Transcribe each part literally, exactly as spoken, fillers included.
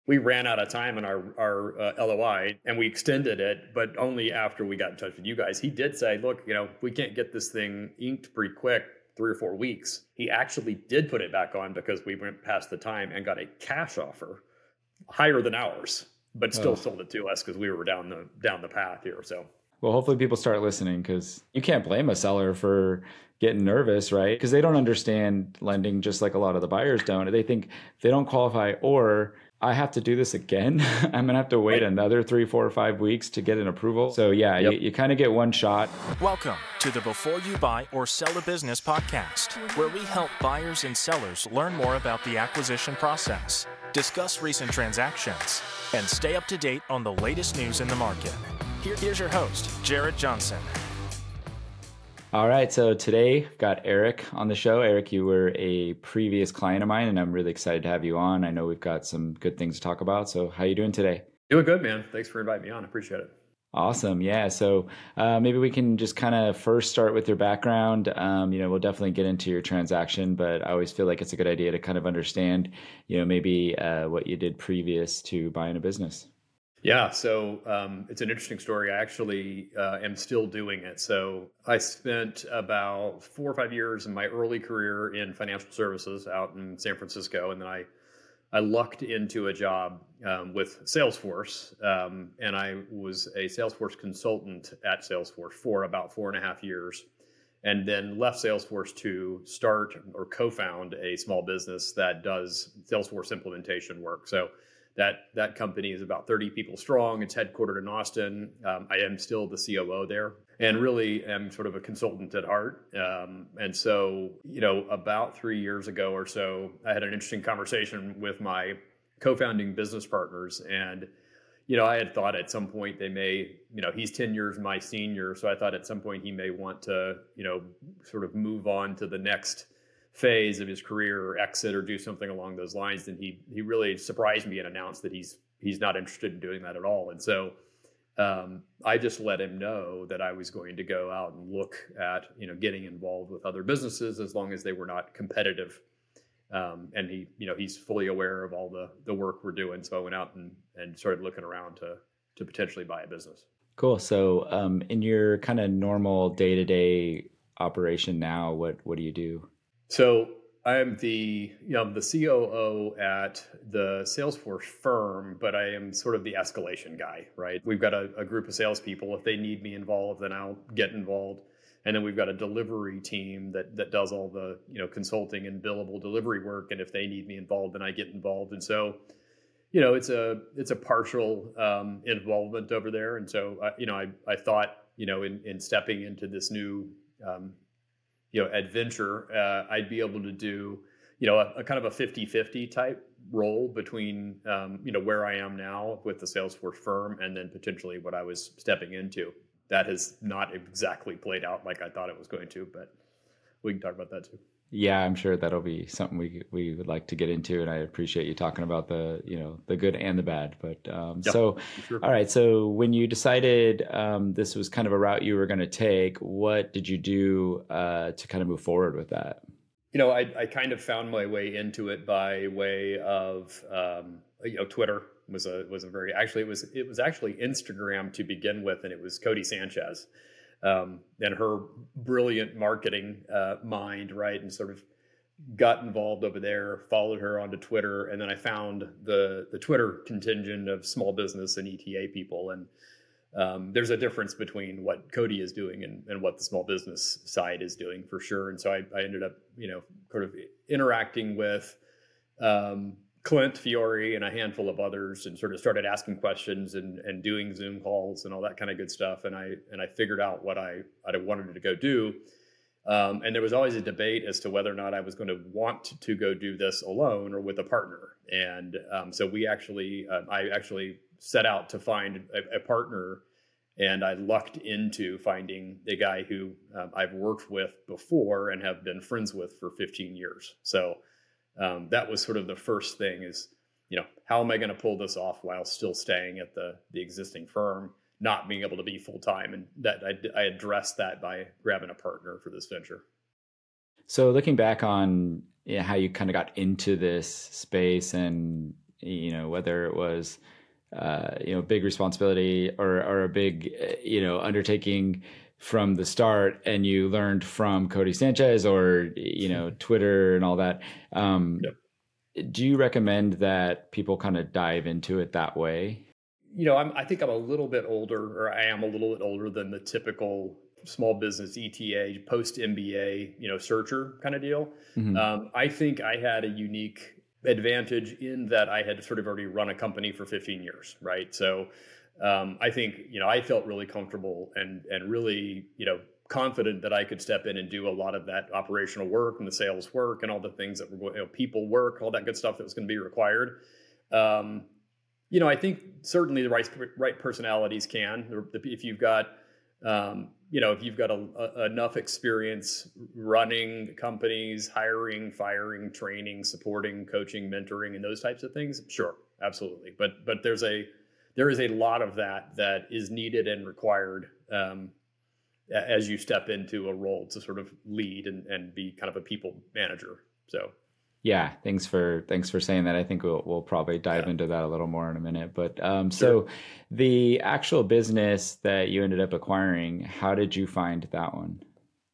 we ran out of time in our our uh, L O I and we extended it, but only after we got in touch with you guys. He did say, "Look, you know, we can't get this thing inked pretty quick, three or four weeks." He actually did put it back on because we went past the time and got a cash offer higher than ours, but still Oh, sold it to us because we were down the down the path here. So well, hopefully people start listening because you can't blame a seller for getting nervous, right? Because they don't understand lending just like a lot of the buyers don't. They think if they don't qualify or I have to do this again. I'm gonna have to wait right, another three, four, or five weeks to get an approval. So yeah, you, yep. you kind of get one shot. Welcome to the Before You Buy or Sell a Business podcast, where we help buyers and sellers learn more about the acquisition process, discuss recent transactions, and stay up to date on the latest news in the market. Here, here's your host, Jared Johnson. All right, so today I've got Eric on the show. Eric, you were a previous client of mine, and I'm really excited to have you on. I know we've got some good things to talk about. So how you doing today? Doing good, man. Thanks for inviting me on. I appreciate it. Awesome. Yeah. So uh, maybe we can just kind of first start with your background. Um, you know, we'll definitely get into your transaction, but I always feel like it's a good idea to kind of understand, you know, maybe uh, what you did previous to buying a business. Yeah, so um, it's an interesting story. I actually uh, am still doing it. So I spent about four or five years in my early career in financial services out in San Francisco, and then I I lucked into a job um, with Salesforce, um, and I was a Salesforce consultant at Salesforce for about four and a half years, and then left Salesforce to start or co-found a small business that does Salesforce implementation work. So that that company is about thirty people strong. It's headquartered in Austin. Um, I am still the C O O there, and really am sort of a consultant at heart. Um, and so, you know, about three years ago or so, I had an interesting conversation with my co-founding business partners, and you know, I had thought at some point they may, you know, he's ten years my senior, so I thought at some point he may want to, you know, sort of move on to the next phase of his career or exit or do something along those lines. And he he really surprised me and announced that he's he's not interested in doing that at all. And so um, I just let him know that I was going to go out and look at, you know, getting involved with other businesses as long as they were not competitive. Um, and he, you know, he's fully aware of all the the work we're doing. So I went out and and started looking around to to potentially buy a business. Cool. So um, in your kind of normal day-to-day operation now, what what do you do? So I'm the, you know, I'm the C O O at the Salesforce firm, but I am sort of the escalation guy, right? We've got a, a group of salespeople. If they need me involved, then I'll get involved. And then we've got a delivery team that that does all the, you know, consulting and billable delivery work. And if they need me involved, then I get involved. And so, you know, it's a it's a partial um, involvement over there. And so, uh, you know, I I thought, you know, in in stepping into this new um, you know, adventure, uh, I'd be able to do, you know, a, a kind of a fifty-fifty type role between, um, you know, where I am now with the Salesforce firm and then potentially what I was stepping into. That has not exactly played out like I thought it was going to, but we can talk about that too. Yeah, I'm sure that'll be something we we would like to get into, and I appreciate you talking about the you know the good and the bad. But um, Yep, so, sure. all right. So when you decided um, this was kind of a route you were going to take, what did you do uh, to kind of move forward with that? You know, I, I kind of found my way into it by way of, um, you know, Twitter was a was a very actually it was it was actually Instagram to begin with, and it was Cody Sanchez. Um, and her brilliant marketing uh, mind, right, and sort of got involved over there, followed her onto Twitter, and then I found the the Twitter contingent of small business and E T A people, and um, there's a difference between what Cody is doing and, and what the small business side is doing for sure. And so I, I ended up, you know, sort of interacting with um, Clint Fiore and a handful of others, and sort of started asking questions and, and doing Zoom calls and all that kind of good stuff. And I and I figured out what I I wanted to go do. Um, and there was always a debate as to whether or not I was going to want to go do this alone or with a partner. And um, so we actually, uh, I actually set out to find a, a partner, and I lucked into finding a guy who um, I've worked with before and have been friends with for fifteen years. So um, that was sort of the first thing is, you know, how am I going to pull this off while still staying at the the existing firm, not being able to be full time, and that I, I addressed that by grabbing a partner for this venture. So looking back on you know, how you kind of got into this space and you know, whether it was, uh, you know, big responsibility or, or a big, you know, undertaking from the start, and you learned from Cody Sanchez or, you know, Twitter and all that. Um, Yep. Do you recommend that people kind of dive into it that way? You know, I'm, I think I'm a little bit older, or I am a little bit older than the typical small business E T A, post M B A, you know, searcher kind of deal. Mm-hmm. Um, I think I had a unique advantage in that I had sort of already run a company for fifteen years, right? So um, I think, you know, I felt really comfortable and and really, you know, confident that I could step in and do a lot of that operational work and the sales work and all the things that were going, you know, people work, all that good stuff that was going to be required. Um, you know, I think certainly the right right personalities can. If you've got, um, you know, if you've got a, a, enough experience running companies, hiring, firing, training, supporting, coaching, mentoring, and those types of things, sure, absolutely. But but there's a there is a lot of that that is needed and required um, as you step into a role to sort of lead and, and be kind of a people manager. So. Yeah, thanks for thanks for saying that. I think we'll we'll probably dive yeah. into that a little more in a minute. But um, so sure. The actual business that you ended up acquiring, how did you find that one?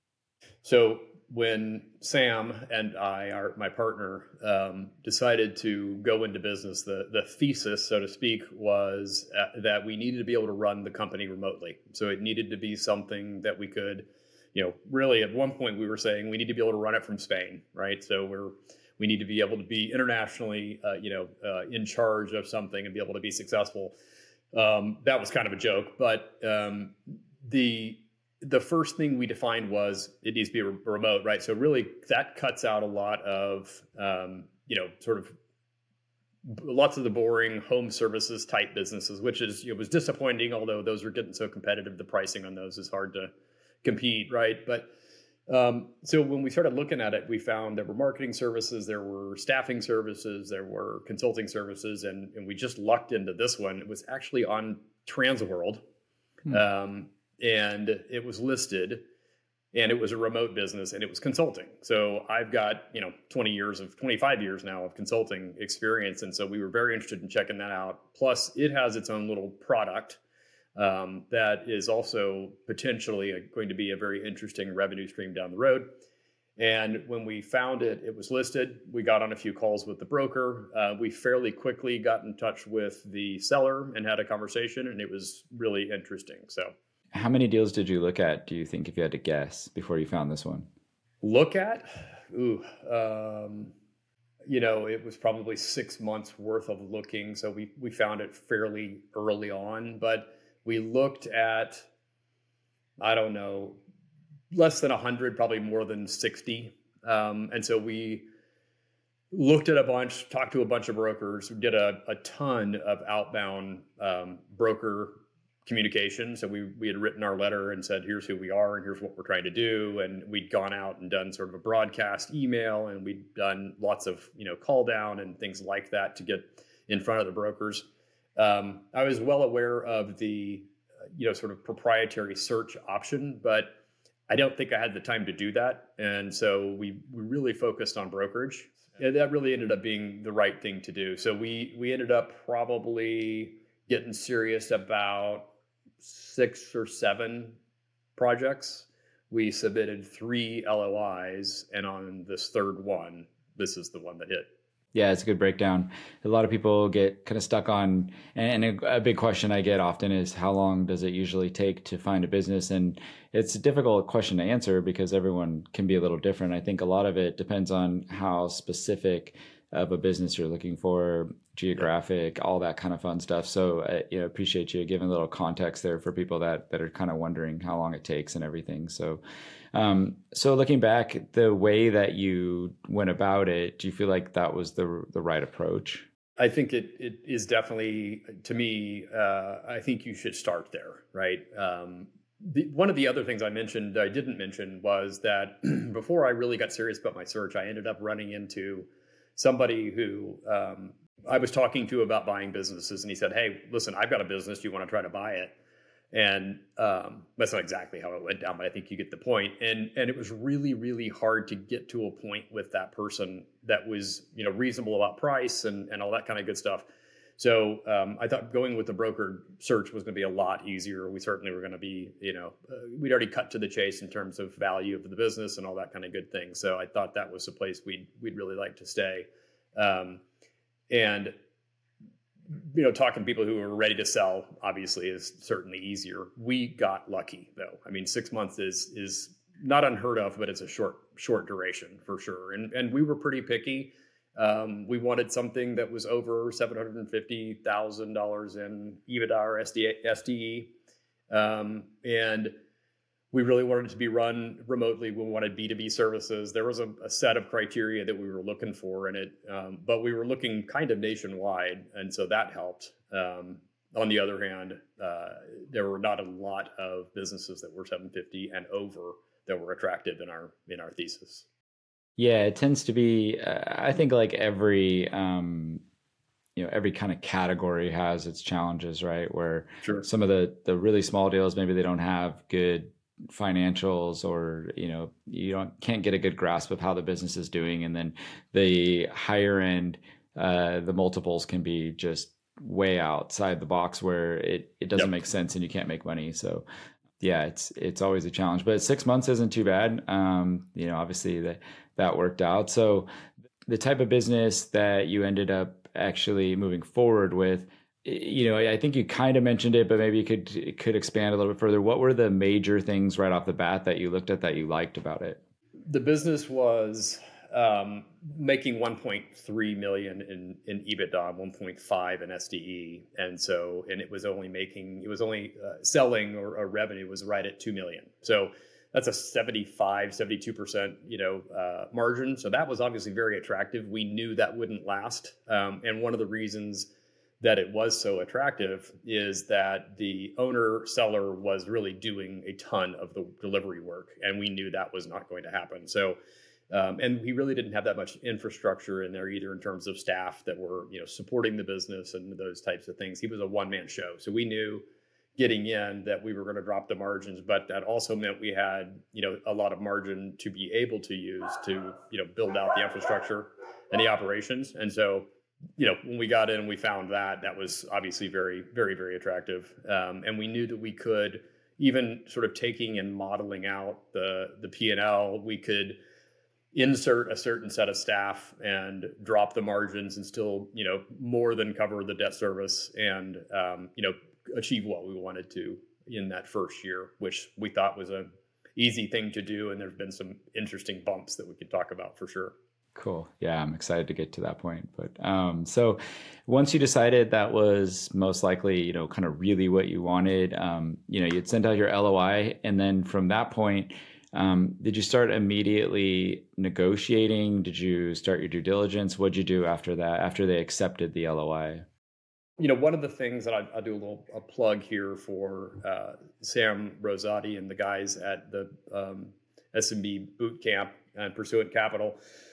So when Sam and I, our my partner, um, decided to go into business, the the thesis, so to speak, was uh, that we needed to be able to run the company remotely. So it needed to be something that we could, you know, really at one point we were saying we need to be able to run it from Spain, right? So we're We need to be able to be internationally, uh, you know, uh, in charge of something and be able to be successful. Um, that was kind of a joke, but um, the the first thing we defined was it needs to be re- remote, right? So really, that cuts out a lot of, um, you know, sort of lots of the boring home services type businesses, which is it was disappointing. Although those are getting so competitive, the pricing on those is hard to compete, right? But Um, so when we started looking at it, we found there were marketing services, there were staffing services, there were consulting services, and, and we just lucked into this one. It was actually on Transworld, hmm. um, and it was listed, and it was a remote business, and it was consulting. So I've got, you know, twenty years of, twenty-five years now of consulting experience, and so we were very interested in checking that out. Plus, it has its own little product Um, that is also potentially a, going to be a very interesting revenue stream down the road. And when we found it, it was listed. We got on a few calls with the broker. Uh, we fairly quickly got in touch with the seller and had a conversation, and it was really interesting. So, how many deals did you look at, do you think, if you had to guess, before you found this one? Look at? Ooh, um, you know, it was probably six months worth of looking. So we we found it fairly early on, but we looked at, I don't know, less than one hundred, probably more than sixty. Um, and so we looked at a bunch, talked to a bunch of brokers, did a, a ton of outbound um, broker communication. So we we had written our letter and said, here's who we are and here's what we're trying to do. And we'd gone out and done sort of a broadcast email, and we'd done lots of, you know, call down and things like that to get in front of the brokers. Um, I was well aware of the, uh, you know, sort of proprietary search option, but I don't think I had the time to do that. And so we, we really focused on brokerage. And that really ended up being the right thing to do. So we, we ended up probably getting serious about six or seven projects. We submitted three L O Is, and on this third one, this is the one that hit. Yeah, it's a good breakdown. A lot of people get kind of stuck on, and a, a big question I get often is, how long does it usually take to find a business? And it's a difficult question to answer because everyone can be a little different. I think a lot of it depends on how specific of a business you're looking for, geographic, all that kind of fun stuff. So I you know, appreciate you giving a little context there for people that, that are kind of wondering how long it takes and everything. So Um, so looking back, the way that you went about it, do you feel like that was the the right approach? I think it it is definitely, to me, uh, I think you should start there, right? Um, the, one of the other things I mentioned, I didn't mention, was that before I really got serious about my search, I ended up running into somebody who um, I was talking to about buying businesses. And he said, hey, listen, I've got a business. Do you want to try to buy it? And um, that's not exactly how it went down, but I think you get the point. And and it was really, really hard to get to a point with that person that was, you know, reasonable about price and, and all that kind of good stuff. So um, I thought going with the broker search was going to be a lot easier. We certainly were going to be, you know, uh, we'd already cut to the chase in terms of value of the business and all that kind of good thing. So I thought that was a place we'd we'd really like to stay. Um, and you know, talking to people who are ready to sell obviously is certainly easier. We got lucky though. I mean, six months is is not unheard of, but it's a short short duration for sure. And and we were pretty picky. Um, we wanted something that was over seven hundred fifty thousand dollars in EBITDA or S D E, um, and we really wanted it to be run remotely. We wanted B two B services. There was a, a set of criteria that we were looking for in it, um, but we were looking kind of nationwide, and so that helped. Um, on the other hand, uh, there were not a lot of businesses that were seven fifty and over that were attractive in our in our thesis. Yeah, it tends to be. Uh, I think like every um, you know every kind of category has its challenges, right? Where Sure. some of the the really small deals, maybe they don't have good financials, or you know you don't can't get a good grasp of how the business is doing, and then the higher end, uh, the multiples can be just way outside the box where it it doesn't Yep. make sense and you can't make money. So yeah, it's it's always a challenge, but six months isn't too bad. Um, you know, obviously that that worked out. So the type of business that you ended up actually moving forward with, you know, I think you kind of mentioned it, but maybe you could could expand a little bit further. What were the major things right off the bat that you looked at that you liked about it? The business was um, making one point three million in, in EBITDA, one point five in S D E. And so, and it was only making, it was only uh, selling or, or revenue was right at two million. So that's a seventy-five, seventy-two percent, you know, uh, margin. So that was obviously very attractive. We knew that wouldn't last. Um, and one of the reasons that it was so attractive is that the owner seller was really doing a ton of the delivery work, and we knew that was not going to happen. So, um, and he really didn't have that much infrastructure in there either in terms of staff that were, you know, supporting the business and those types of things. He was a one-man show. So we knew getting in that we were going to drop the margins, but that also meant we had, you know, a lot of margin to be able to use to, you know, build out the infrastructure and the operations. And so, you know, when we got in, we found that that was obviously very, very, very attractive. Um, and we knew that we could, even sort of taking and modeling out the, the P and L, we could insert a certain set of staff and drop the margins and still, you know, more than cover the debt service and, um, you know, achieve what we wanted to in that first year, which we thought was a easy thing to do. And there've been some interesting bumps that we could talk about for sure. Cool. Yeah, I'm excited to get to that point. But um, so once you decided that was most likely, you know, kind of really what you wanted, um, you know, you'd sent out your L O I. And then from that point, um, did you start immediately negotiating? Did you start your due diligence? What'd you do after that, after they accepted the L O I? You know, one of the things that I, I'll do a little a plug here for uh, Sam Rosati and the guys at the um, S M B boot camp and Pursuant Capital.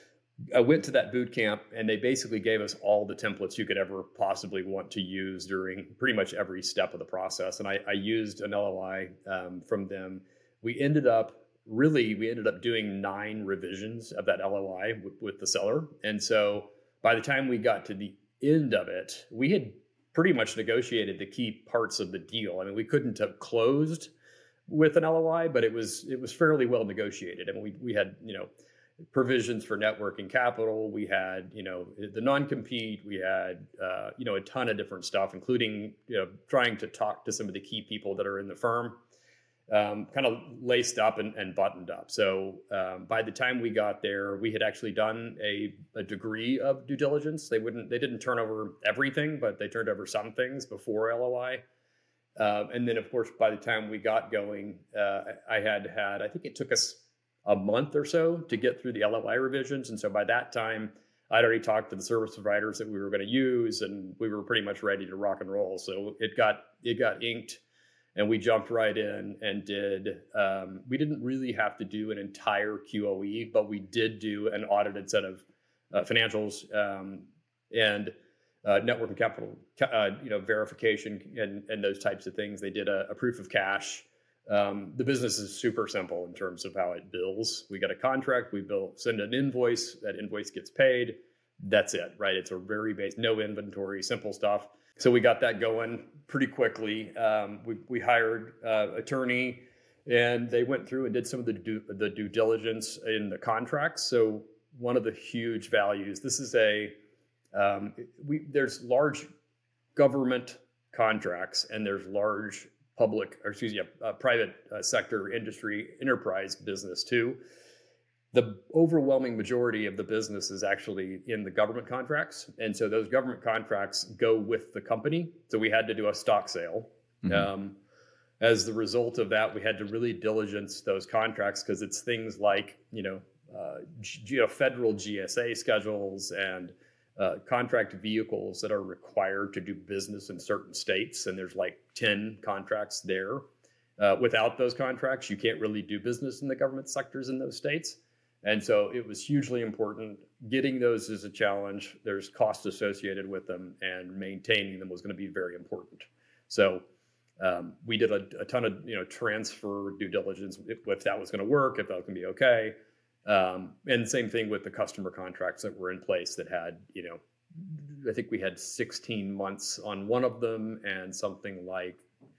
I went to that boot camp and they basically gave us all the templates you could ever possibly want to use during pretty much every step of the process. And I, I used an L O I um, from them. We ended up really, we ended up doing nine revisions of that L O I w- with the seller. And so by the time we got to the end of it, we had pretty much negotiated the key parts of the deal. I mean, we couldn't have closed with an L O I, but it was, it was fairly well negotiated. I mean, we, we had, you know, provisions for net working capital. We had, you know, the non-compete. We had, uh, you know, a ton of different stuff, including, you know, trying to talk to some of the key people that are in the firm, um, kind of laced up and, and buttoned up. So um, by the time we got there, we had actually done a, a degree of due diligence. They wouldn't, they didn't turn over everything, but they turned over some things before L O I. Um, and then, of course, by the time we got going, uh, I had had, I think it took us a month or so to get through the L O I revisions. And so by that time, I'd already talked to the service providers that we were going to use, and we were pretty much ready to rock and roll. So it got it got inked, and we jumped right in and did. Um, we didn't really have to do an entire Q O E, but we did do an audited set of uh, financials, um, and uh, network and capital, uh, you know, verification and, and those types of things. They did a, a proof of cash. Um, the business is super simple in terms of how it bills. We got a contract, we bill, send an invoice, that invoice gets paid. That's it, right? It's a very base, no inventory, simple stuff. So we got that going pretty quickly. Um, we, we hired uh, attorney, and they went through and did some of the due, the due diligence in the contracts. So one of the huge values, this is a, um, we there's large government contracts and there's large public, or excuse me, uh, private uh, sector industry enterprise business too. The overwhelming majority of the business is actually in the government contracts. And so those government contracts go with the company. So we had to do a stock sale. Mm-hmm. Um, as the result of that, we had to really diligence those contracts because it's things like, you know, uh, G- you know, federal G S A schedules and uh, contract vehicles that are required to do business in certain states. And there's like ten contracts there. Uh, without those contracts, you can't really do business in the government sectors in those states. And so it was hugely important. Getting those is a challenge. There's cost associated with them, and maintaining them was going to be very important. So um, we did a, a ton of you know transfer due diligence if, if that was going to work, if that was going to be okay. Um, and same thing with the customer contracts that were in place that had, you know, I think we had sixteen months on one of them and something like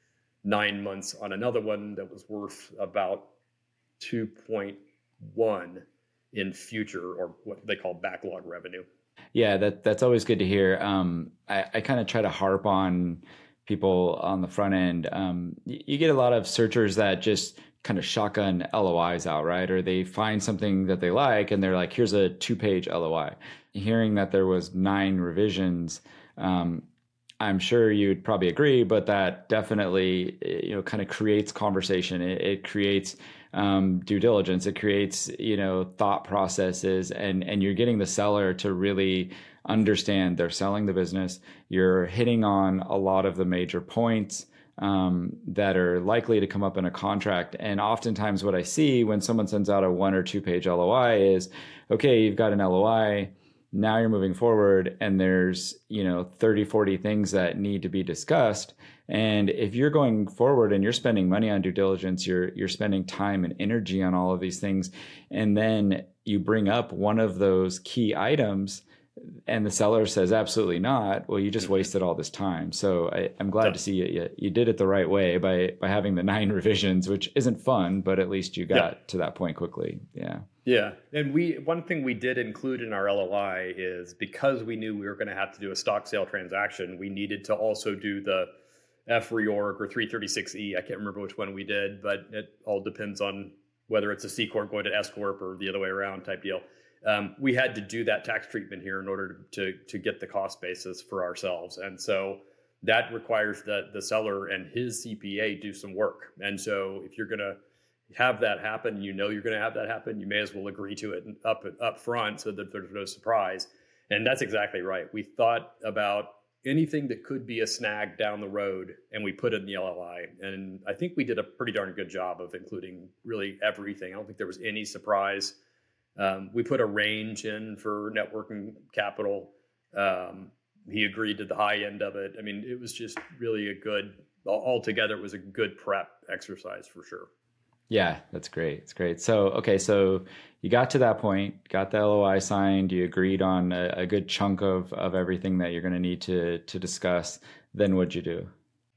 nine months on another one that was worth about two point one in future, or what they call backlog revenue. Yeah, that that's always good to hear. Um, I, I kind of try to harp on people on the front end. Um, you, you get a lot of searchers that just kind of shotgun L O Is out, right? Or they find something that they like and they're like, here's a two-page L O I. Hearing that there was nine revisions, um, I'm sure you'd probably agree, but that definitely, you know, kind of creates conversation. It, it creates um, due diligence. It creates, you know, thought processes, and and you're getting the seller to really understand they're selling the business. You're hitting on a lot of the major points um, that are likely to come up in a contract. And oftentimes, what I see when someone sends out a one or two page L O I is, okay, you've got an L O I. Now you're moving forward and there's, you know, thirty, forty things that need to be discussed. And if you're going forward and you're spending money on due diligence, you're, you're spending time and energy on all of these things. And then you bring up one of those key items and the seller says, absolutely not. Well, you just wasted all this time. So I, I'm glad to see you, you, you did it the right way by, by having the nine revisions, which isn't fun, but at least you got yeah. to that point quickly. Yeah. Yeah. And we, one thing we did include in our L O I is because we knew we were going to have to do a stock sale transaction, we needed to also do the F reorg or three thirty-six E. I can't remember which one we did, but it all depends on whether it's a C Corp going to S Corp or the other way around type deal. Um, we had to do that tax treatment here in order to, to get the cost basis for ourselves. And so that requires that the seller and his C P A do some work. And so if you're going to have that happen, you know you're going to have that happen, you may as well agree to it up up front so that there's no surprise. And that's exactly right. We thought about anything that could be a snag down the road, and we put it in the L O I. And I think we did a pretty darn good job of including really everything. I don't think there was any surprise. Um, we put a range in for networking capital. Um, he agreed to the high end of it. I mean, it was just really a good, altogether, it was a good prep exercise for sure. Yeah, that's great. It's great. So, okay, so you got to that point, got the L O I signed, you agreed on a, a good chunk of, of everything that you're going to need to to discuss. Then what'd you do?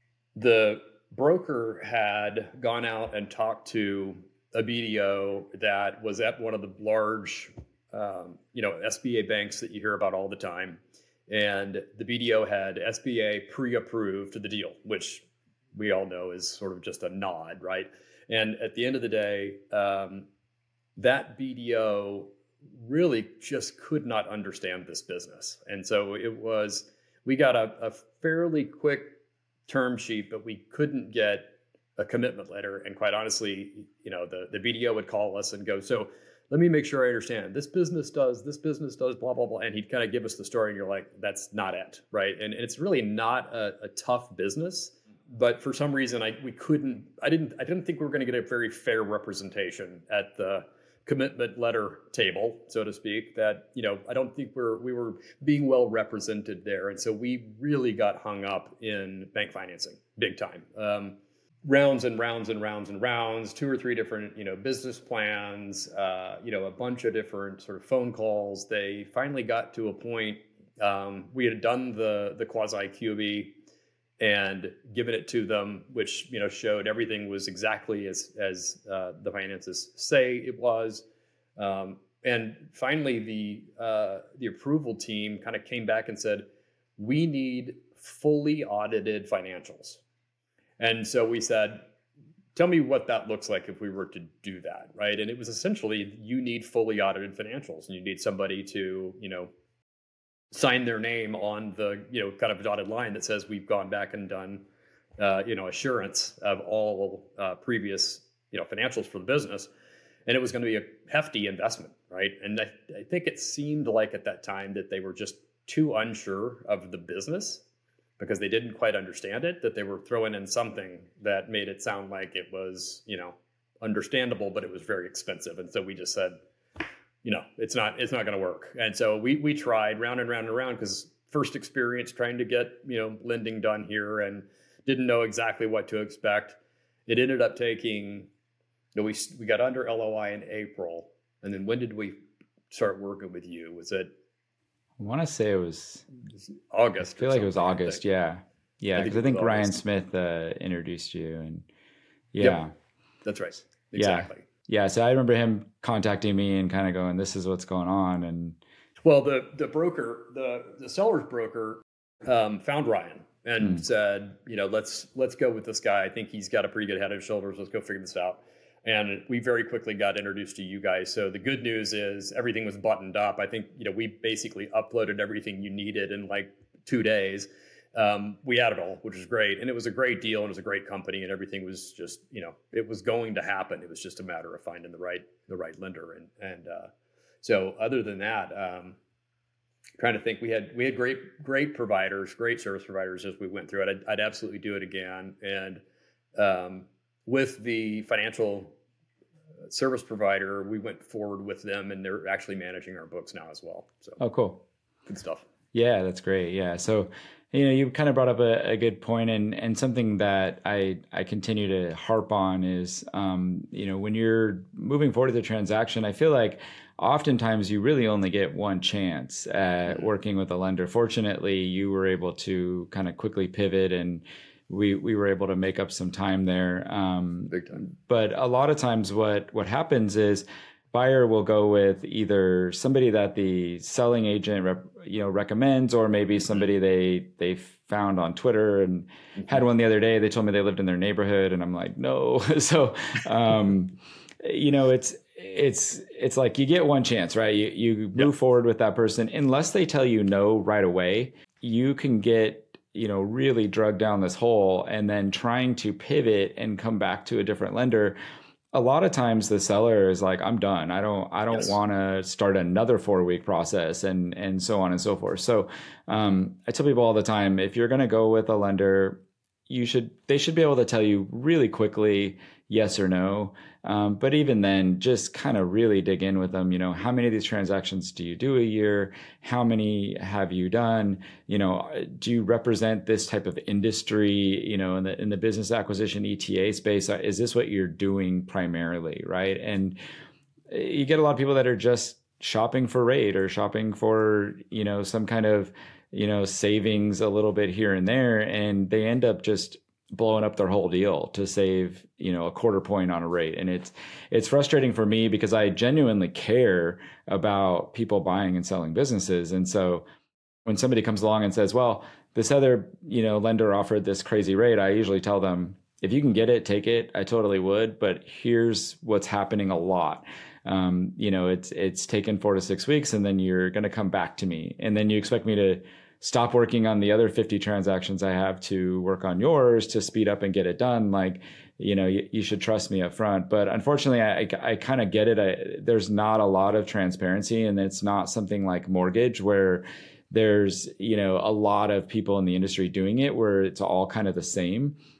The broker had gone out and talked to a B D O that was at one of the large, um, you know, S B A banks that you hear about all the time. And the B D O had S B A pre-approved the deal, which we all know is sort of just a nod, right? And at the end of the day, um, that B D O really just could not understand this business. And so it was, we got a, a fairly quick term sheet, but we couldn't get a commitment letter. And quite honestly, you know, the, the B D O would call us and go, so let me make sure I understand. This business does, this business does, blah, blah, blah. And he'd kind of give us the story and you're like, that's not it, right? And, and it's really not a, a tough business. But for some reason, I we couldn't. I didn't. I didn't think we were going to get a very fair representation at the commitment letter table, so to speak, that, you know, I don't think we're, we were being well represented there. And so we really got hung up in bank financing big time. Um, rounds and rounds and rounds and rounds, two or three different, you know, business plans, uh, you know, a bunch of different sort of phone calls. They finally got to a point, um, we had done the, the quasi Q B and given it to them, which, you know, showed everything was exactly as, as uh, the finances say it was. Um, and finally the, uh, the approval team kind of came back and said, we need fully audited financials. And so we said, tell me what that looks like if we were to do that, right? And it was essentially, you need fully audited financials, and you need somebody to, you know, sign their name on the, you know, kind of dotted line that says we've gone back and done, uh, you know, assurance of all uh, previous, you know, financials for the business. And it was going to be a hefty investment, right? And I, I think it seemed like at that time that they were just too unsure of the business, because they didn't quite understand it, that they were throwing in something that made it sound like it was, you know, understandable, but it was very expensive. And so we just said, you know, it's not, it's not going to work. And so we, we tried round and round and round, because first experience trying to get, you know, lending done here, and didn't know exactly what to expect. It ended up taking, you know, we, we got under L O I in April. And then when did we start working with you? Was it, I want to say it was August. I feel like it was August. Yeah. Yeah. Because I think, I think Ryan August. Smith uh, introduced you, and yeah, yep. That's right. Exactly. Yeah. yeah. So I remember him contacting me and kind of going, this is what's going on. And well, the, the broker, the, the seller's broker um, found Ryan and mm. said, you know, let's, let's go with this guy. I think he's got a pretty good head on his shoulders. Let's go figure this out. And we very quickly got introduced to you guys. So the good news is everything was buttoned up. I think, you know, we basically uploaded everything you needed in like two days. Um, we had it all, which was great. And it was a great deal, and it was a great company, and everything was just, you know, it was going to happen. It was just a matter of finding the right, the right lender. And, and, uh, so other than that, um, trying to think, we had, we had great, great providers, great service providers as we went through it. I'd, I'd absolutely do it again. And, um, with the financial service provider, we went forward with them, and they're actually managing our books now as well. So, oh, cool. Good stuff. Yeah, that's great. Yeah. So, you know, you kind of brought up a, a good point, and, and something that I, I continue to harp on is, um, you know, when you're moving forward with a transaction, I feel like oftentimes you really only get one chance at working with a lender. Fortunately, you were able to kind of quickly pivot, and we we were able to make up some time there. Um, Big time. But a lot of times what what happens is buyer will go with either somebody that the selling agent rep, you know recommends, or maybe somebody they they found on Twitter, and mm-hmm. had one the other day. They told me they lived in their neighborhood, and I'm like, no. so um, you know it's it's it's like you get one chance, right? You you move yep. forward with that person unless they tell you no right away. You can get you know, really drug down this hole, and then trying to pivot and come back to a different lender. A lot of times the seller is like, I'm done. I don't, I don't yes. want to start another four week process, and, and so on and so forth. So, um, I tell people all the time, if you're going to go with a lender, you should, they should be able to tell you really quickly, yes or no. Um, but even then, just kind of really dig in with them. You know, how many of these transactions do you do a year? How many have you done? You know, do you represent this type of industry? You know, in the in the business acquisition E T A space, is this what you're doing primarily, right? And you get a lot of people that are just shopping for rate, or shopping for you know some kind of you know savings a little bit here and there, and they end up just blowing up their whole deal to save, you know, a quarter point on a rate. And it's, it's frustrating for me because I genuinely care about people buying and selling businesses. And so when somebody comes along and says, well, this other, you know, lender offered this crazy rate, I usually tell them, if you can get it, take it. I totally would, but here's what's happening a lot. Um, you know, it's, it's taken four to six weeks and then you're going to come back to me. And then you expect me to stop working on the other fifty transactions I have to work on yours to speed up and get it done. Like, you know, you, you should trust me up front. But unfortunately, I, I, I kind of get it. I, there's not a lot of transparency, and it's not something like mortgage where there's, you know, a lot of people in the industry doing it, where it's all kind of the same.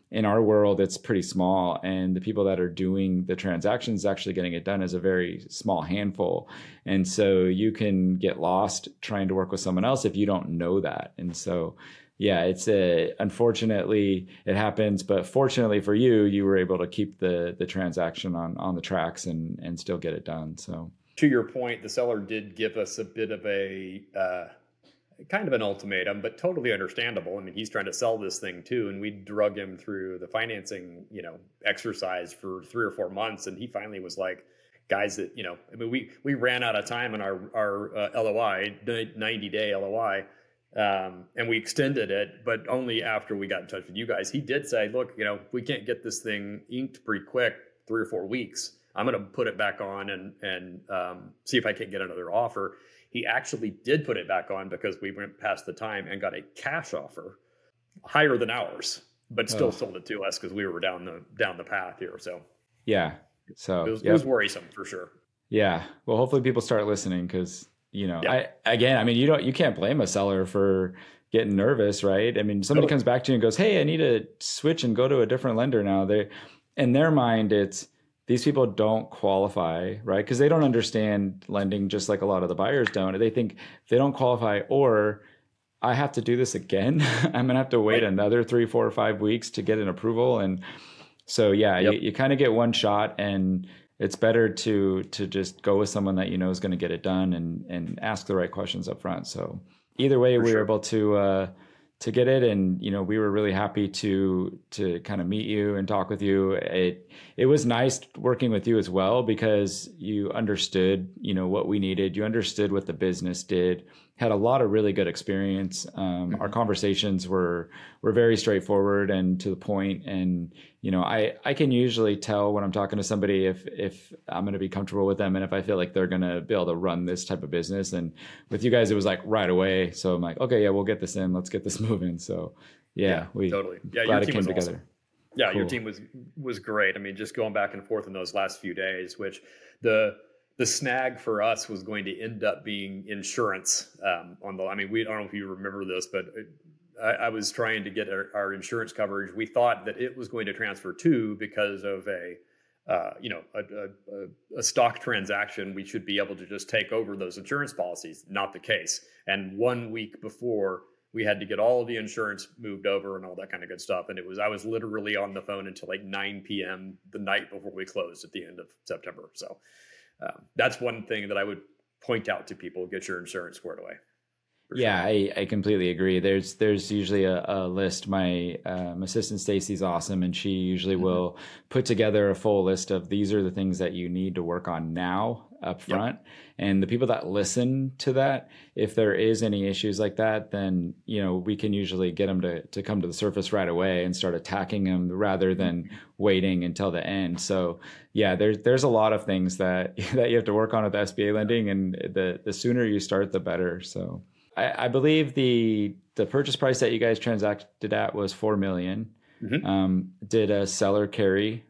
in our world, it's pretty small. And the people that are doing the transactions actually getting it done is a very small handful. And so you can get lost trying to work with someone else if you don't know that. And so, yeah, it's a, unfortunately it happens, but fortunately for you, you were able to keep the, the transaction on, on the tracks and, and still get it done. So to your point, the seller did give us a bit of a, uh, kind of an ultimatum, but totally understandable. I mean, he's trying to sell this thing too, and we drug him through the financing, you know, exercise for three or four months, and he finally was like, "Guys, that you know, I mean, we we ran out of time in our our uh, L O I, ninety day L O I, um, and we extended it, but only after we got in touch with you guys. He did say, "Look, you know, we can't get this thing inked pretty quick, three or four weeks. I'm going to put it back on and and um, see if I can get another offer." He actually did put it back on because we went past the time and got a cash offer higher than ours, but still oh. sold it to us because we were down the down the path here. So yeah, so it was, yep. it was worrisome for sure. Yeah, well, hopefully people start listening because you know, yep. I again, I mean, you don't you can't blame a seller for getting nervous, right? I mean, somebody oh. comes back to you and goes, "Hey, I need to switch and go to a different lender now." They, in their mind, it's these people don't qualify, right? Because they don't understand lending just like a lot of the buyers don't. They think they don't qualify, or I have to do this again. I'm going to have to wait right. another three, four, or five weeks to get an approval. And so, yeah, yep. you, you kind of get one shot, and it's better to to just go with someone that you know is going to get it done and and ask the right questions up front. So either way, For we sure. were able to uh, to get it, and you know we were really happy to to kind of meet you and talk with you. It it was nice working with you as well because you understood you know what we needed. You understood what the business did. Had a lot of really good experience. Um, mm-hmm. Our conversations were were very straightforward and to the point. And you know, I I can usually tell when I'm talking to somebody if if I'm going to be comfortable with them and if I feel like they're going to be able to run this type of business. And with you guys, it was like right away. So I'm like, okay, yeah, we'll get this in. Let's get this moving. So yeah, yeah we totally yeah glad your it team came was together. Awesome. Yeah, Cool. Your team was was great. I mean, just going back and forth in those last few days, which the the snag for us was going to end up being insurance um, on the. I mean, we I don't know if you remember this, but I, I was trying to get our, our insurance coverage. We thought that it was going to transfer to because of a uh, you know a, a, a stock transaction. We should be able to just take over those insurance policies. Not the case. And one week before, we had to get all of the insurance moved over and all that kind of good stuff. And it was, I was literally on the phone until like nine p.m. the night before we closed at the end of September. So um, that's one thing that I would point out to people: get your insurance squared away. Yeah, I, I completely agree. There's there's usually a, a list. My um, assistant Stacy's awesome, and she usually mm-hmm. will put together a full list of these are the things that you need to work on now up front. Yep. And the people that listen to that, if there is any issues like that, then you know we can usually get them to to come to the surface right away and start attacking them rather than mm-hmm. waiting until the end. So yeah, there's there's a lot of things that that you have to work on with S B A lending, and the the sooner you start, the better. So. I, I believe the the purchase price that you guys transacted at was four million. Mm-hmm. Um, did a seller carry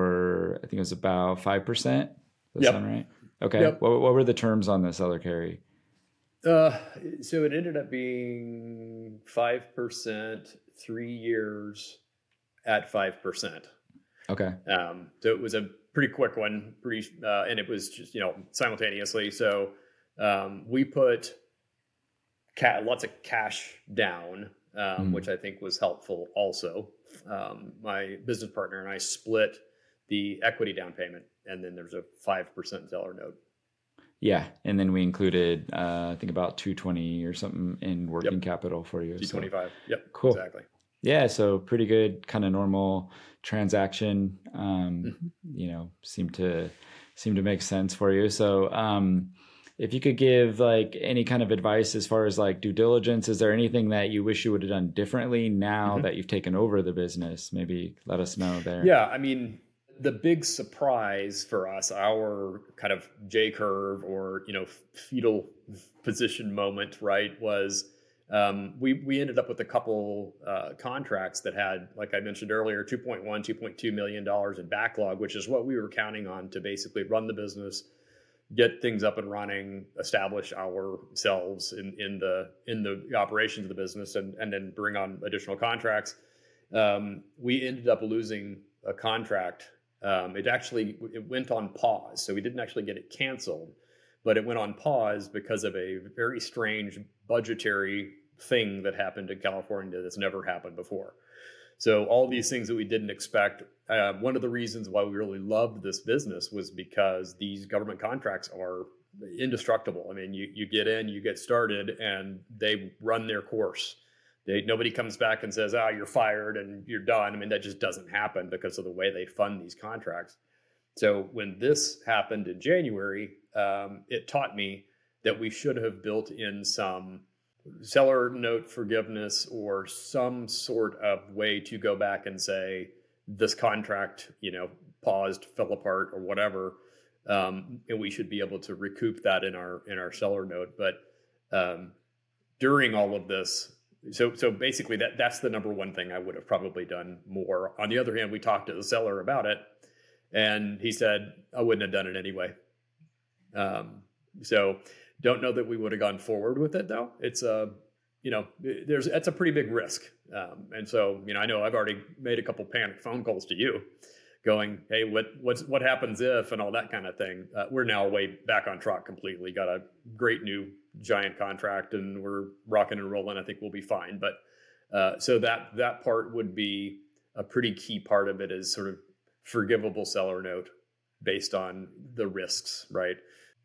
for I think it was about five percent. Does that yep. sound right? Okay. Yep. What what were the terms on the seller carry? Uh, so it ended up being five percent, three years at five percent. Okay. Um, so it was a pretty quick one, pretty, uh, and it was just you know simultaneously. So um, we put. Ca- lots of cash down, um, mm. which I think was helpful also. Um, my business partner and I split the equity down payment, and then there's a five percent seller note. Yeah, and then we included, uh, I think about two twenty or something in working yep. capital for you. two twenty-five, so. Yep, cool. Exactly. Yeah, so pretty good kind of normal transaction, um, mm-hmm. you know, seemed to, seemed to make sense for you. So, um, if you could give like any kind of advice as far as like due diligence, is there anything that you wish you would have done differently now mm-hmm. that you've taken over the business? Maybe let us know there. Yeah. I mean, the big surprise for us, our kind of J curve or, you know, fetal position moment, right, was um, we, we ended up with a couple uh, contracts that had, like I mentioned earlier, two point one, two point two million dollars in backlog, which is what we were counting on to basically run the business, get things up and running, establish ourselves in, in the in the operations of the business, and and then bring on additional contracts. um, we ended up losing a contract. Um, it actually it went on pause, so we didn't actually get it canceled, but it went on pause because of a very strange budgetary thing that happened in California that's never happened before. So all these things that we didn't expect. Uh, one of the reasons why we really loved this business was because these government contracts are indestructible. I mean, you you get in, you get started, and they run their course. They, nobody comes back and says, "Ah, you're fired and you're done." I mean, that just doesn't happen because of the way they fund these contracts. So when this happened in January, um, it taught me that we should have built in some seller note forgiveness or some sort of way to go back and say, this contract, you know, paused, fell apart, or whatever, um, and we should be able to recoup that in our in our seller note. But um, during all of this, so so basically that that's the number one thing I would have probably done more. On the other hand, we talked to the seller about it, and he said I wouldn't have done it anyway. Um, so. Don't know that we would have gone forward with it, though. It's a, you know, there's that's a pretty big risk, um, and so you know, I know I've already made a couple panic phone calls to you, going, "Hey, what what's what happens if?" and all that kind of thing. Uh, we're now way back on track completely. Got a great new giant contract, and we're rocking and rolling. I think we'll be fine. But uh, so that that part would be a pretty key part of it, is sort of forgivable seller note based on the risks, right?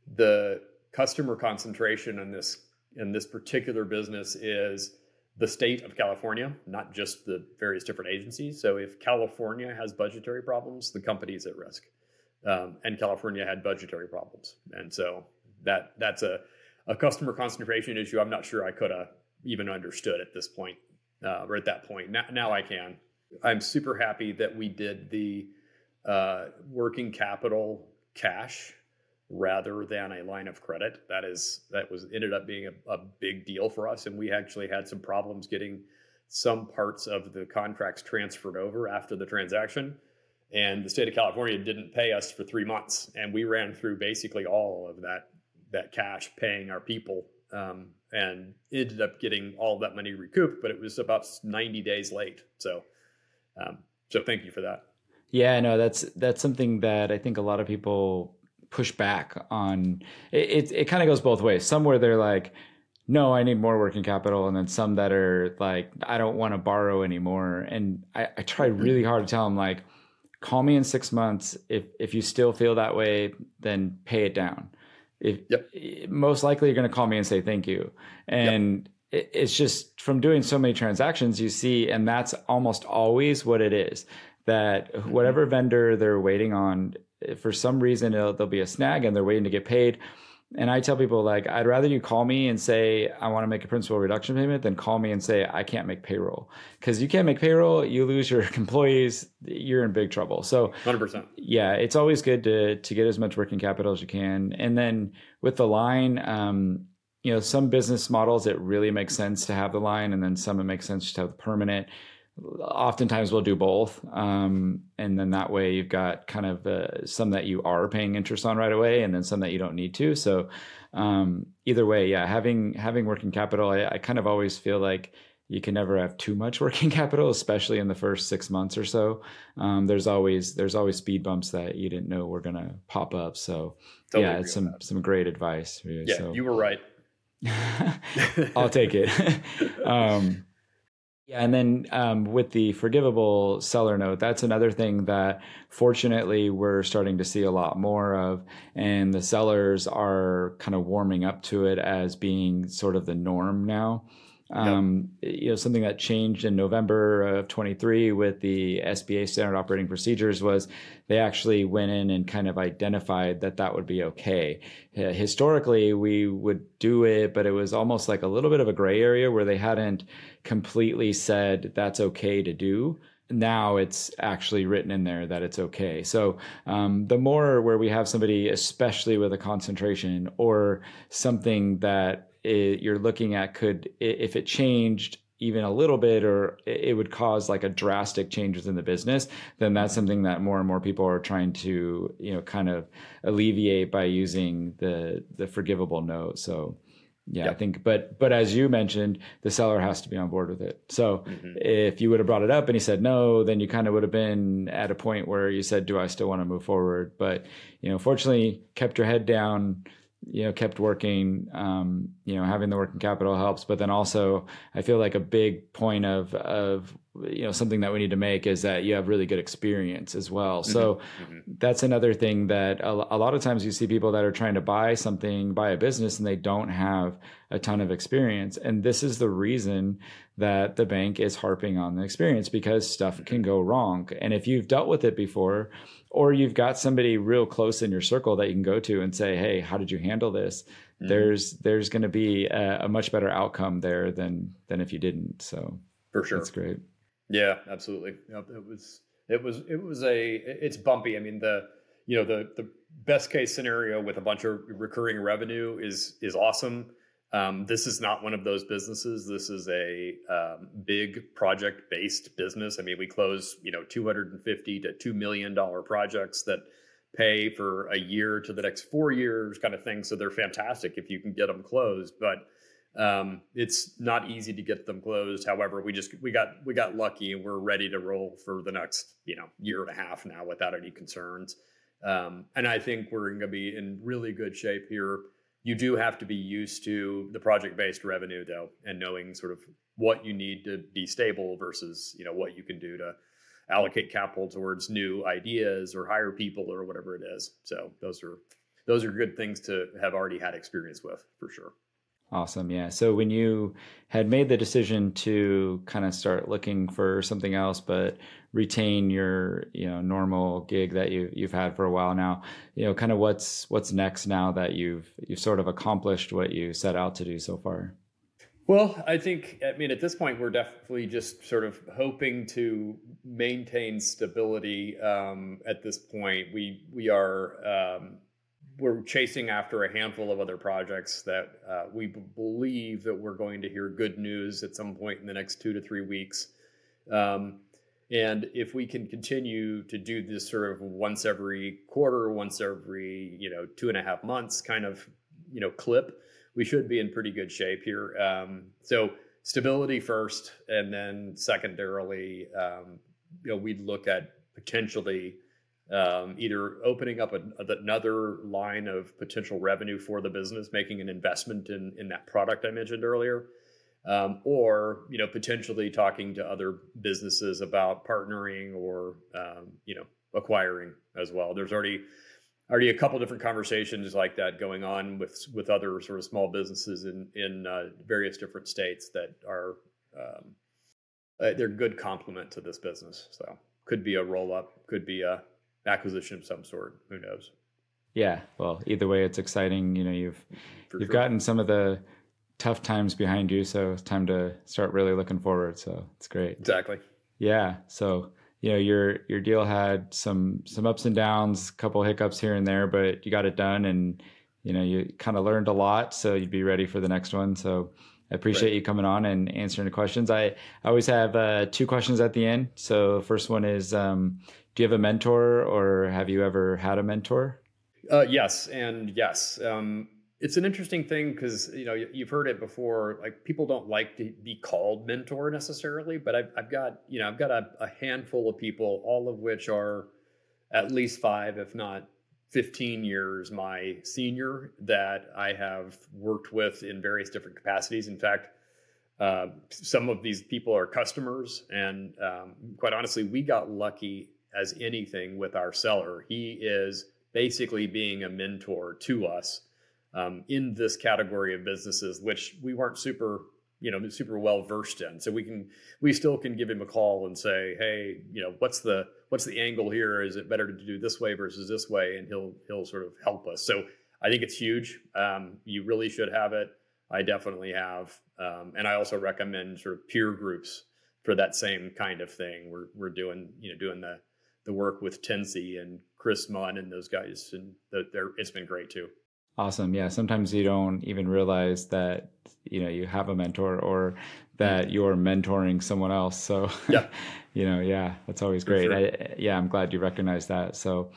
The customer concentration in this in this particular business is the state of California, not just the various different agencies. So if California has budgetary problems, the company is at risk. Um, and California had budgetary problems. And so that that's a, a customer concentration issue I'm not sure I could have even understood at this point, uh, or at that point. Now, now I can. I'm super happy that we did the uh, working capital cash rather than a line of credit. That is, that was ended up being a, a big deal for us. And we actually had some problems getting some parts of the contracts transferred over after the transaction. And the state of California didn't pay us for three months. And we ran through basically all of that, that cash paying our people, um, and ended up getting all of that money recouped, but it was about ninety days late. So, um, so thank you for that. Yeah, no, that's, that's something that I think a lot of people push back on. It, it, it kind of goes both ways. Some where they're like, no, I need more working capital. And then some that are like, I don't want to borrow anymore. And I, I try really hard to tell them, like, call me in six months. If, if you still feel that way, then pay it down. If yep. Most likely you're going to call me and say, thank you. And yep. it, it's just from doing so many transactions, you see, and that's almost always what it is, that whatever vendor they're waiting on, for some reason, it'll, there'll be a snag and they're waiting to get paid. And I tell people, like, I'd rather you call me and say, I want to make a principal reduction payment, than call me and say, I can't make payroll. Because you can't make payroll, you lose your employees, you're in big trouble. So one hundred percent. Yeah, it's always good to to get as much working capital as you can. And then with the line, um, you know, some business models, it really makes sense to have the line, and then some it makes sense to have the permanent. Oftentimes we'll do both. Um, and then that way you've got kind of uh, some that you are paying interest on right away, and then some that you don't need to. So um, either way, yeah, having having working capital, I, I kind of always feel like you can never have too much working capital, especially in the first six months or so. Um, there's always there's always speed bumps that you didn't know were going to pop up. So totally yeah, it's some some great advice. Yeah, so. You were right. I'll take it. um, Yeah, and then um, with the forgivable seller note, that's another thing that fortunately we're starting to see a lot more of, and the sellers are kind of warming up to it as being sort of the norm now. Um, yep. You know, something that changed in November of twenty-three with the S B A standard operating procedures was they actually went in and kind of identified that that would be okay. Uh, historically, we would do it, but it was almost like a little bit of a gray area where they hadn't completely said that's okay to do. Now it's actually written in there that it's okay. So um, the more where we have somebody, especially with a concentration or something that it, you're looking at could, if it changed even a little bit, or it would cause like a drastic changes in the business, then that's something that more and more people are trying to, you know, kind of alleviate by using the, the forgivable note. So Yeah, Yep. I think, but but as you mentioned, the seller has to be on board with it. So Mm-hmm. if you would have brought it up and he said no, then you kind of would have been at a point where you said, "Do I still want to move forward?" But you know, fortunately, kept your head down. You know, kept working. Um, you know, having the working capital helps, but then also, I feel like a big point of of you know something that we need to make is that you have really good experience as well. So Mm-hmm. that's another thing that a, a lot of times you see people that are trying to buy something, buy a business, and they don't have a ton of experience. And this is the reason that the bank is harping on the experience, because stuff can go wrong. And if you've dealt with it before, or you've got somebody real close in your circle that you can go to and say, "Hey, how did you handle this?" Mm-hmm. There's there's going to be a, a much better outcome there than than if you didn't. So for sure, that's great. Yeah, absolutely. Yep, it was it was it was a it's bumpy. I mean, the you know the the best case scenario with a bunch of recurring revenue is is awesome. Um, this is not one of those businesses. This is a um, big project based business. I mean, we close you know two hundred fifty to two million dollar projects that pay for a year to the next four years, kind of thing. So they're fantastic if you can get them closed, but um, it's not easy to get them closed. However, we just we got we got lucky, and we're ready to roll for the next you know year and a half now without any concerns. Um, and I think we're going to be in really good shape here. You do have to be used to the project-based revenue, though, and knowing sort of what you need to be stable versus you know what you can do to allocate capital towards new ideas or hire people or whatever it is. So those are those are good things to have already had experience with, for sure. Awesome. Yeah. So when you had made the decision to kind of start looking for something else, but retain your, you know, normal gig that you you've had for a while now, you know, kind of what's what's next now that you've you've sort of accomplished what you set out to do so far? Well, I think, I mean, at this point, we're definitely just sort of hoping to maintain stability. Um, at this point, we we are um, we're chasing after a handful of other projects that uh, we b- believe that we're going to hear good news at some point in the next two to three weeks. Um, and if we can continue to do this sort of once every quarter, once every, you know, two and a half months kind of, you know, clip, we should be in pretty good shape here. Um, so stability first, and then secondarily, um, you know, we'd look at potentially Um, either opening up a, another line of potential revenue for the business, making an investment in in that product I mentioned earlier, um, or you know potentially talking to other businesses about partnering or um, you know acquiring as well. There's already already a couple different conversations like that going on with with other sort of small businesses in in uh, various different states that are um, uh, they're good complement to this business. So could be a roll up, could be a acquisition of some sort. Who knows? Yeah. Well, either way, it's exciting. You know, you've For you've sure. gotten some of the tough times behind you, so it's time to start really looking forward. So it's great. Exactly. Yeah. So you know, your your deal had some some ups and downs, a couple hiccups here and there, but you got it done, and you know, you kind of learned a lot, so you'd be ready for the next one. So I appreciate right. you coming on and answering the questions. I, I always have uh, two questions at the end. So the first one is, um, do you have a mentor, or have you ever had a mentor? Uh, yes, and yes. Um, it's an interesting thing because, you know, you've heard it before, like people don't like to be called mentor necessarily, but I've, I've got, you know, I've got a, a handful of people, all of which are at least five, if not fifteen years my senior, that I have worked with in various different capacities. In fact, uh, some of these people are customers, and um, quite honestly, we got lucky as anything with our seller. He is basically being a mentor to us um, in this category of businesses, which we weren't super, you know, super well versed in. So we can, we still can give him a call and say, hey, you know, what's the, what's the angle here? Is it better to do this way versus this way? And he'll, he'll sort of help us. So I think it's huge. Um, you really should have it. I definitely have. Um, and I also recommend sort of peer groups for that same kind of thing. We're, we're doing, you know, doing the, the work with Tensi and Chris Munn and those guys. And they're, it's been great too. Awesome. Yeah. Sometimes you don't even realize that, you know, you have a mentor or that you're mentoring someone else. So, yeah, you know, yeah, that's always great. Sure. I, yeah. I'm glad you recognize that. So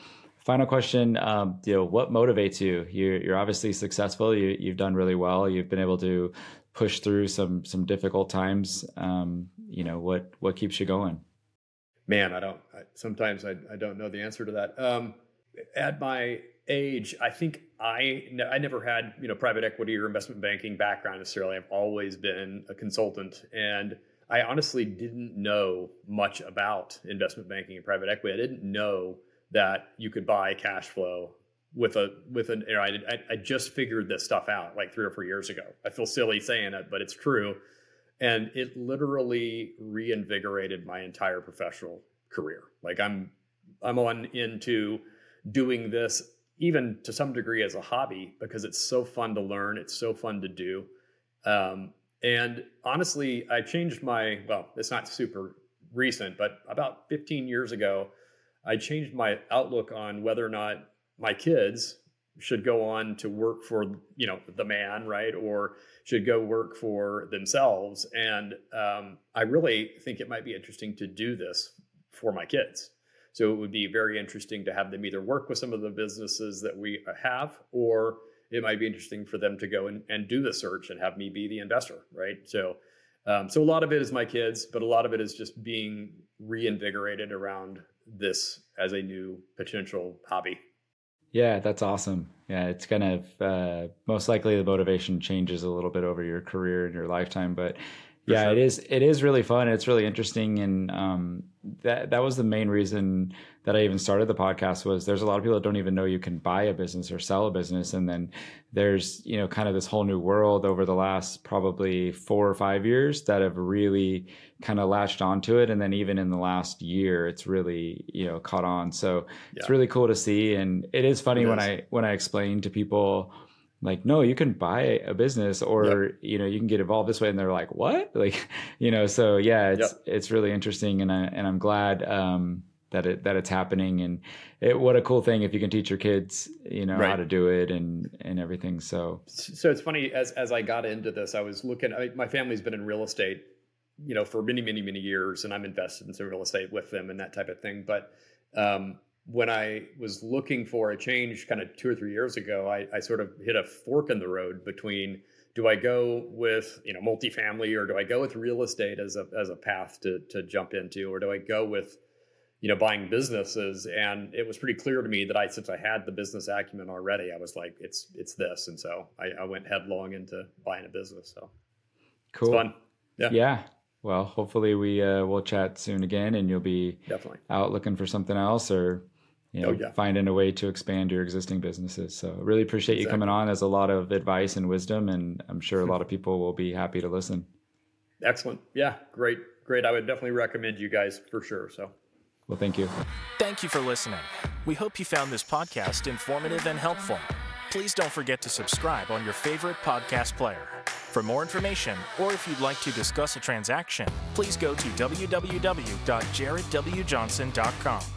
Final question, um, you know, what motivates you? You're, you're obviously successful. You, you've done really well. You've been able to push through some some difficult times. Um, you know, what what keeps you going? Man, I don't. I, sometimes I, I don't know the answer to that. Um, at my age, I think I I never had you know private equity or investment banking background necessarily. I've always been a consultant, and I honestly didn't know much about investment banking and private equity. I didn't know that you could buy cash flow with a with an. You know, I, I just figured this stuff out like three or four years ago. I feel silly saying it, but it's true, and it literally reinvigorated my entire professional career. Like I'm I'm on into doing this even to some degree as a hobby because it's so fun to learn. It's so fun to do, um, and honestly, I changed my well. It's not super recent, but about fifteen years ago. I changed my outlook on whether or not my kids should go on to work for, you know, the man, right? Or should go work for themselves. And um, I really think it might be interesting to do this for my kids. So it would be very interesting to have them either work with some of the businesses that we have, or it might be interesting for them to go and, and do the search and have me be the investor, right? So, um, so a lot of it is my kids, but a lot of it is just being reinvigorated around this as a new potential hobby. Yeah, that's awesome. Yeah, it's kind of uh, most likely the motivation changes a little bit over your career and your lifetime, but yeah, sure. it is it is really fun. It's really interesting, and um, that that was the main reason that I even started the podcast. Was there's a lot of people that don't even know you can buy a business or sell a business, and then there's you know kind of this whole new world over the last probably four or five years that have really kind of latched onto it, and then even in the last year, it's really you know caught on. So yeah. It's really cool to see, and it is funny it when is. I when I explain to people. Like, no, you can buy a business or, yep. you know, you can get involved this way. And they're like, what? Like, you know, so yeah, it's, yep. it's really interesting. And I, and I'm glad, um, that it, that it's happening. And it, what a cool thing if you can teach your kids, you know, right. how to do it and, and everything. So, so it's funny as, as I got into this, I was looking, I, my family's been in real estate, you know, for many, many, many years, and I'm invested in some real estate with them and that type of thing. But, um, when I was looking for a change kind of two or three years ago, I, I sort of hit a fork in the road between, do I go with, you know, multifamily, or do I go with real estate as a, as a path to, to jump into, or do I go with, you know, buying businesses? And it was pretty clear to me that I, since I had the business acumen already, I was like, it's, it's this. And so I, I went headlong into buying a business. So cool. It's fun. Yeah. Yeah. Well, hopefully we uh, will chat soon again, and you'll be definitely out looking for something else, or you know, oh, yeah. finding a way to expand your existing businesses. So really appreciate exactly. you coming on. There's a lot of advice and wisdom, and I'm sure a lot of people will be happy to listen. Excellent. Yeah, great. Great. I would definitely recommend you guys for sure. So, well, thank you. Thank you for listening. We hope you found this podcast informative and helpful. Please don't forget to subscribe on your favorite podcast player. For more information, or if you'd like to discuss a transaction, please go to w w w dot jared w johnson dot com.